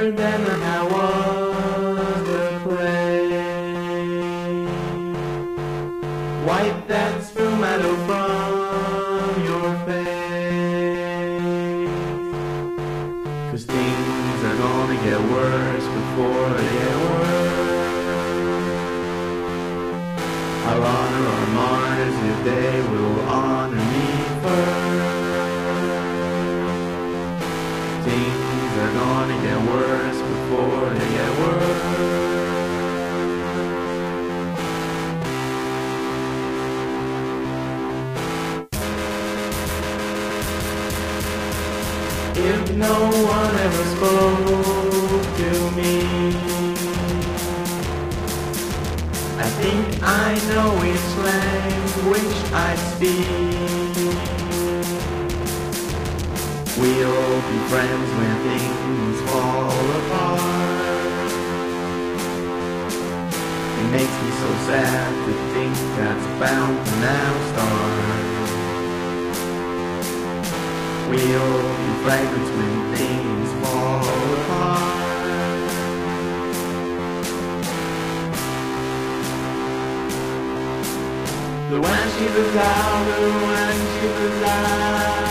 then how was the play? Wipe that sfumato from your face, 'cause things are gonna get worse before they get worse. I'll honor our martyrs if they will honor me first. Things are gonna get worse before they get worse. If no one ever spoke to me, I think I know which language I speak. We'll be friends when things fall apart. It makes me so sad to think that's bound to now start. We'll be fragments when things fall apart. The when she was out, the when she was out.